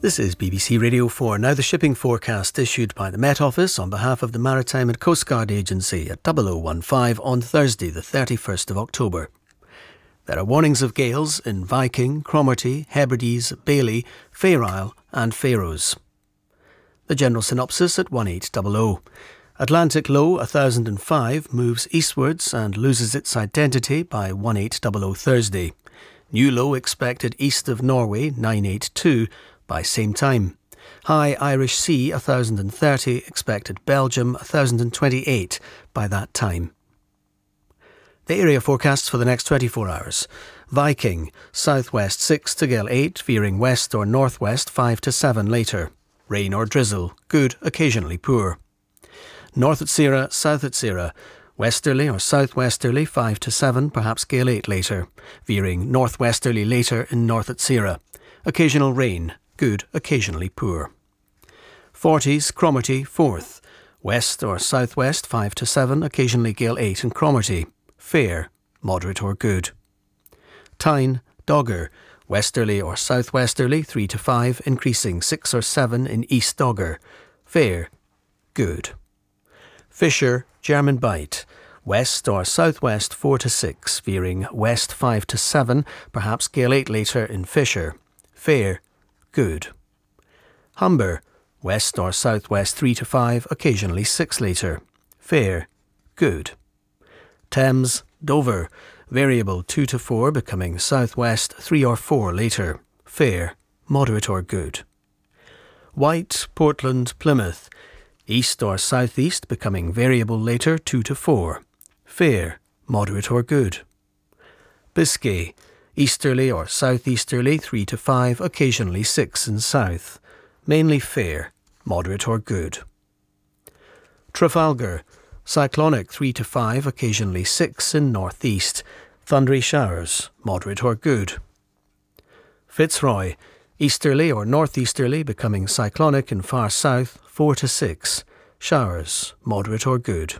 This is BBC Radio 4. Now the shipping forecast issued by the Met Office on behalf of the Maritime and Coast Guard Agency at 0015 on Thursday the 31st of October. There are warnings of gales in Viking, Cromarty, Hebrides, Bailey, Fair Isle and Faroes. The general synopsis at 1800. Atlantic low 1005 moves eastwards and loses its identity by 1800 Thursday. New low expected east of Norway 982 by same time. High Irish Sea 1030 expected Belgium 1028 by that time. The area forecasts for the next 24 hours. Viking, southwest 6 to gale 8, veering west or northwest 5 to 7 later. Rain or drizzle, good, occasionally poor. North at Sierra, south at Sierra, westerly or southwesterly 5 to 7, perhaps gale 8 later. Veering northwesterly later in north at Sierra. Occasional rain, good, occasionally poor. 40s, Cromarty, 4th. West or southwest 5 to 7, occasionally gale 8 in Cromarty. Fair, moderate or good. Tyne, Dogger, westerly or southwesterly 3 to 5, increasing 6 or 7 in East Dogger. Fair, good. Fisher, German Bight, west or southwest 4 to 6, veering west 5 to 7, perhaps gale 8 later in Fisher. Fair, good. Humber, west or southwest 3 to 5, occasionally 6 later. Fair, good. Thames, Dover, variable 2 to 4, becoming southwest 3 or 4 later. Fair, moderate or good. White, Portland, Plymouth, east or southeast, becoming variable later 2 to 4. Fair, moderate or good. Biscay, easterly or southeasterly 3 to 5, occasionally 6 in south. Mainly fair, moderate or good. Trafalgar, cyclonic 3 to 5, occasionally 6 in northeast. Thundery showers, moderate or good. Fitzroy, easterly or northeasterly, becoming cyclonic in far south 4 to 6. Showers, moderate or good.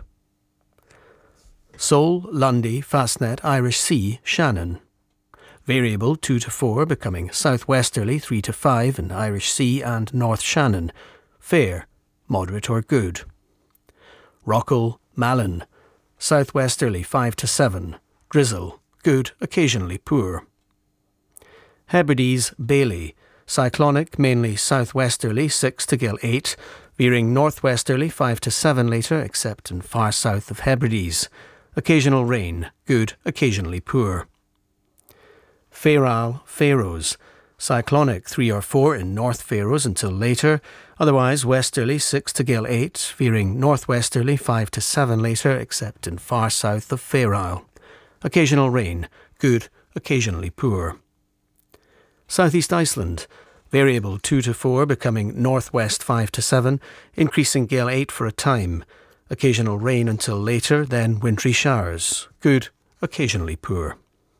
Seoul, Lundy, Fastnet, Irish Sea, Shannon. Variable 2 to 4, becoming southwesterly 3 to 5 in Irish Sea and North Shannon. Fair, moderate or good. Rockall, Malin, southwesterly 5 to 7. Drizzle, good, occasionally poor. Hebrides, Bailey, cyclonic mainly southwesterly 6 to gale 8, veering northwesterly 5 to 7 later except in far south of Hebrides. Occasional rain, good, occasionally poor. Fair Isle, Faroes, cyclonic 3 or 4 in North Faroes until later, otherwise westerly 6 to gale 8, veering northwesterly 5 to 7 later except in far south of Fair Isle. Occasional rain, good, occasionally poor. Southeast Iceland, variable 2 to 4, becoming northwest 5 to 7, increasing gale 8 for a time. Occasional rain until later, then wintry showers. Good, occasionally poor.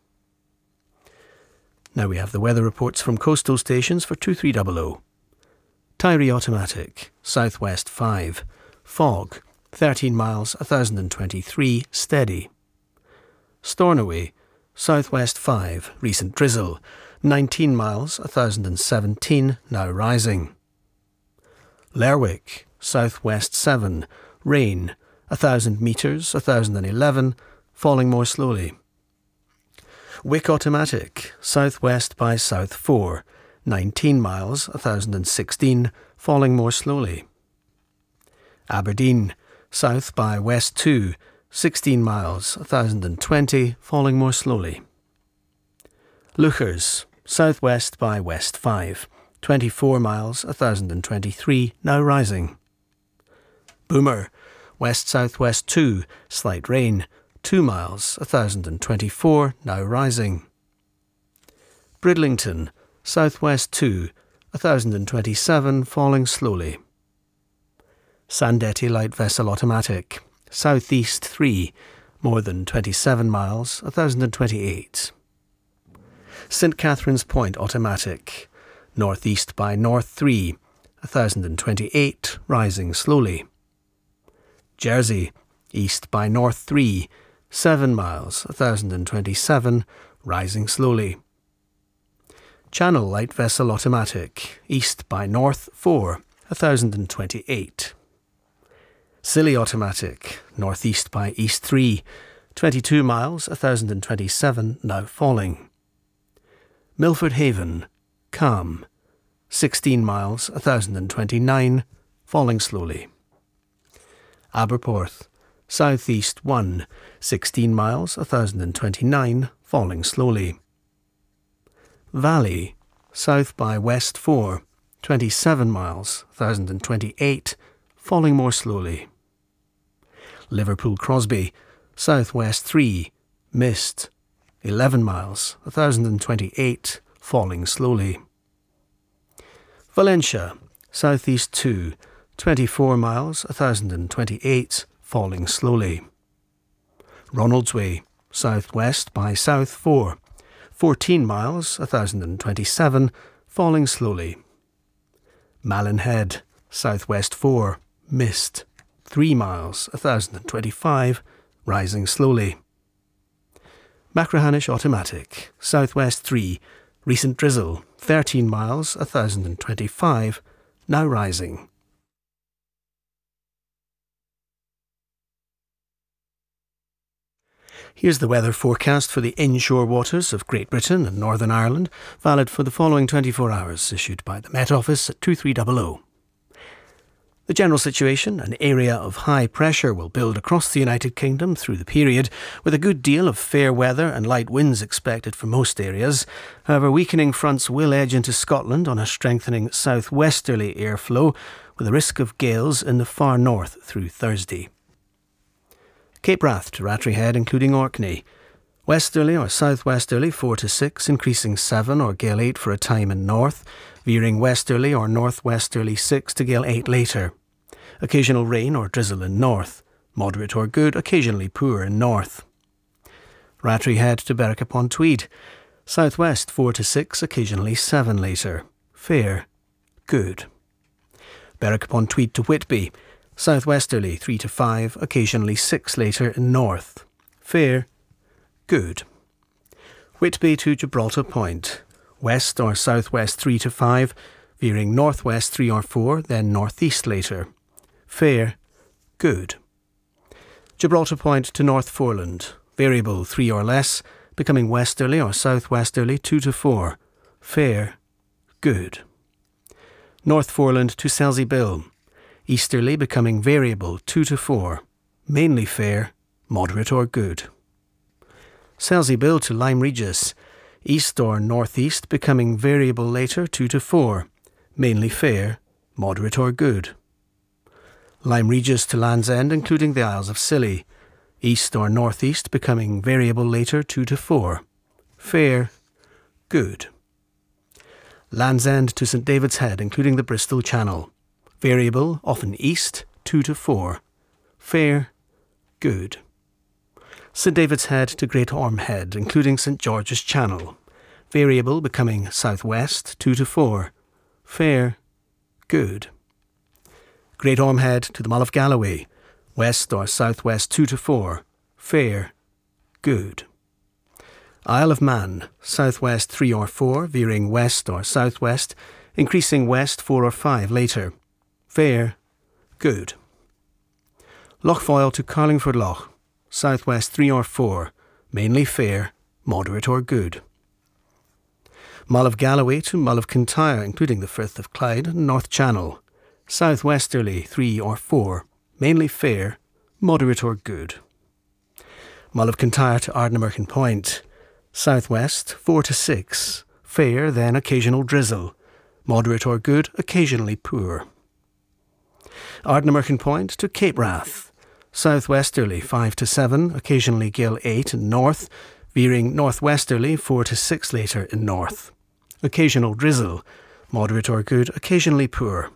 Now we have the weather reports from coastal stations for 2300. Tiree Automatic, southwest 5. Fog, 13 miles 1023, steady. Stornoway, southwest 5. Recent drizzle, 19 miles 1017, now rising. Lerwick, southwest 7. Rain, 1000 metres 1011, falling more slowly. Wick Automatic, southwest by south 4, 19 miles 1016, falling more slowly. Aberdeen, south by west 2, 16 miles 1020, falling more slowly. Leuchars, southwest by west 5, 24 miles 1023, now rising. Boomer, west-southwest 2, slight rain, 2 miles 1024, now rising. Bridlington, southwest 2, 1027, falling slowly. Sandetti Light Vessel Automatic, southeast 3, more than 27 miles 1028. St Catherine's Point Automatic, northeast by north 3, 1028, rising slowly. Jersey, east by north 3, 7 miles 1027, rising slowly. Channel light vessel automatic, east by north 4, 1028. Scilly automatic, northeast by east 3, 22 miles, 1027, now falling. Milford Haven, calm, 16 miles, 1029, falling slowly. Aberporth, southeast 1, 16 miles, 1029, falling slowly. Valley, south by west 4, 27 miles, 1028, falling more slowly. Liverpool Crosby, southwest 3, mist, 11 miles, 1028, falling slowly. Valencia, southeast 2, 24 miles, 1028, falling slowly. Ronaldsway, southwest by south 4, 14 miles, 1027, falling slowly. Malin Head, southwest 4, mist, 3 miles, 1025, rising slowly. Machrihanish automatic, southwest 3, recent drizzle, 13 miles, 1025, now rising. Here's the weather forecast for the inshore waters of Great Britain and Northern Ireland, valid for the following 24 hours, issued by the Met Office at 2300. The general situation, an area of high pressure, will build across the United Kingdom through the period, with a good deal of fair weather and light winds expected for most areas. However, weakening fronts will edge into Scotland on a strengthening southwesterly airflow, with a risk of gales in the far north through Thursday. Cape Wrath to Rattray Head, including Orkney. Westerly or southwesterly 4 to 6, increasing 7 or gale 8 for a time in north, veering westerly or northwesterly 6 to gale 8 later. Occasional rain or drizzle in north, moderate or good, occasionally poor in north. Rattray Head to Berwick upon Tweed. Southwest 4 to 6, occasionally 7 later. Fair, good. Berwick upon Tweed to Whitby. Southwesterly 3 to 5, occasionally 6 later in north. Fair, good. Whitby to Gibraltar Point. West or southwest 3 to 5, veering northwest 3 or 4, then northeast later. Fair, good. Gibraltar Point to North Foreland. Variable 3 or less, becoming westerly or southwesterly 2 to 4. Fair, good. North Foreland to Selsey Bill. Easterly becoming variable 2 to 4, mainly fair, moderate or good. Selsey Bill to Lyme Regis. East or northeast becoming variable later 2 to 4, mainly fair, moderate or good. Lyme Regis to Land's End, including the Isles of Scilly. East or northeast becoming variable later 2 to 4, fair, good. Land's End to St David's Head, including the Bristol Channel. Variable, often east, 2 to 4. Fair, good. St David's Head to Great Orme Head, including St George's Channel. Variable becoming southwest, 2 to 4. Fair, good. Great Orme Head to the Mull of Galloway. West or southwest 2 to 4. Fair, good. Isle of Man, southwest 3 or 4, veering west or southwest, increasing west 4 or 5 later. Fair, good. Lochfoyle to Carlingford Loch, southwest 3 or 4, mainly fair, moderate or good. Mull of Galloway to Mull of Kintyre, including the Firth of Clyde and North Channel, southwesterly 3 or 4, mainly fair, moderate or good. Mull of Kintyre to Ardnamurchan Point, southwest 4 to 6, fair, then occasional drizzle, moderate or good, occasionally poor. Ardnamurchan Point to Cape Wrath, southwesterly 5 to 7, occasionally gale 8 in north, veering northwesterly 4 to 6 later in north. Occasional drizzle, moderate or good, occasionally poor.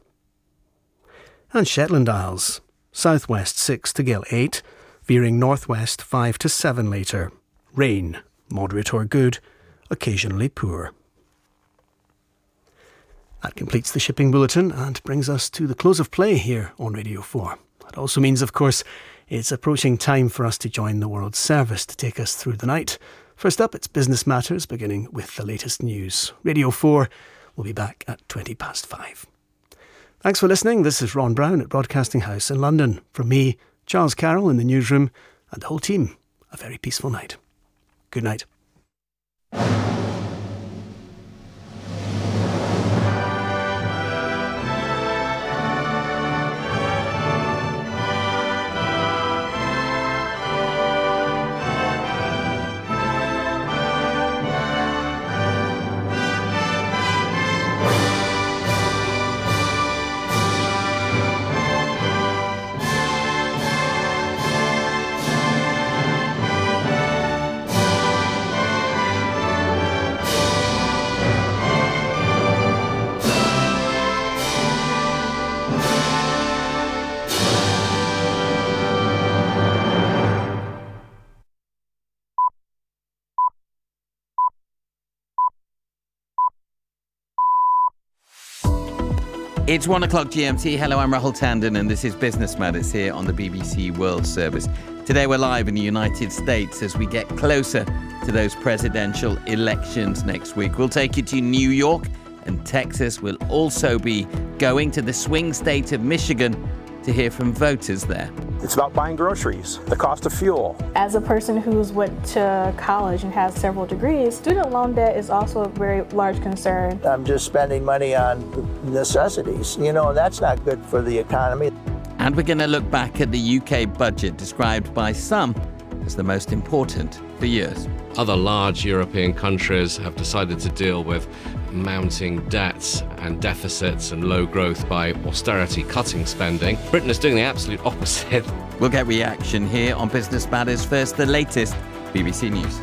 And Shetland Isles, southwest 6 to gale 8, veering northwest 5 to 7 later. Rain, moderate or good, occasionally poor. That completes the shipping bulletin and brings us to the close of play here on Radio 4. That also means, of course, it's approaching time for us to join the World Service to take us through the night. First up, it's Business Matters, beginning with the latest news. Radio 4 will be back at 5:20. Thanks for listening. This is Ron Brown at Broadcasting House in London. From me, Charles Carroll in the newsroom, and the whole team, a very peaceful night. Good night. It's 1 o'clock GMT. Hello, I'm Rahul Tandon, and this is Business Matters here on the BBC World Service. Today we're live in the United States as we get closer to those presidential elections next week. We'll take you to New York and Texas. We'll also be going to the swing state of Michigan to hear from voters there. It's about buying groceries, the cost of fuel. As a person who's went to college and has several degrees, student loan debt is also a very large concern. I'm just spending money on necessities. That's not good for the economy. And we're going to look back at the UK budget, described by some as the most important for years. Other large European countries have decided to deal with mounting debts and deficits and low growth by austerity cutting spending. Britain is doing the absolute opposite. We'll get reaction here on Business Matters. First, the latest BBC News.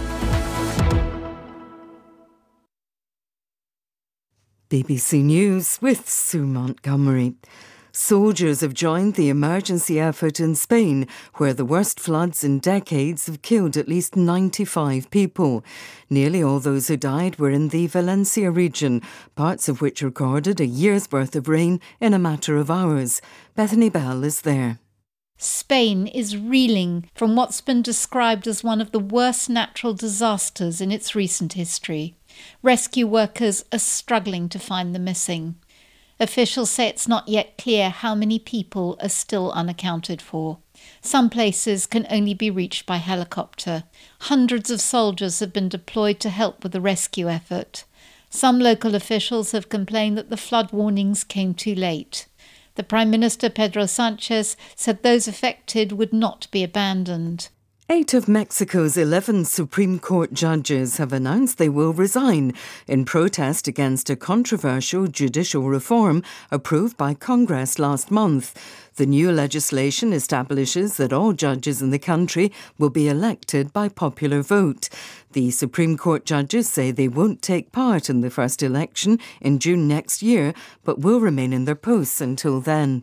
BBC News with Sue Montgomery. Soldiers have joined the emergency effort in Spain, where the worst floods in decades have killed at least 95 people. Nearly all those who died were in the Valencia region, parts of which recorded a year's worth of rain in a matter of hours. Bethany Bell is there. Spain is reeling from what's been described as one of the worst natural disasters in its recent history. Rescue workers are struggling to find the missing. Officials say it's not yet clear how many people are still unaccounted for. Some places can only be reached by helicopter. Hundreds of soldiers have been deployed to help with the rescue effort. Some local officials have complained that the flood warnings came too late. The Prime Minister Pedro Sanchez said those affected would not be abandoned. 8 of Mexico's 11 Supreme Court judges have announced they will resign in protest against a controversial judicial reform approved by Congress last month. The new legislation establishes that all judges in the country will be elected by popular vote. The Supreme Court judges say they won't take part in the first election in June next year, but will remain in their posts until then.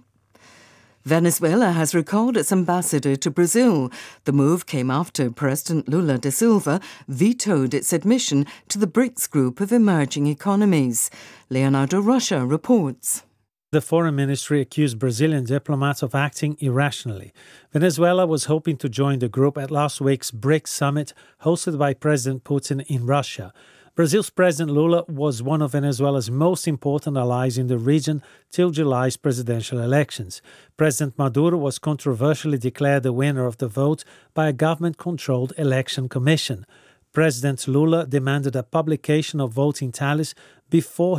Venezuela has recalled its ambassador to Brazil. The move came after President Lula da Silva vetoed its admission to the BRICS group of emerging economies. Leonardo Rocha reports. The foreign ministry accused Brazilian diplomats of acting irrationally. Venezuela was hoping to join the group at last week's BRICS summit hosted by President Putin in Russia. Brazil's President Lula was one of Venezuela's most important allies in the region till July's presidential elections. President Maduro was controversially declared the winner of the vote by a government-controlled election commission. President Lula demanded a publication of voting tallies before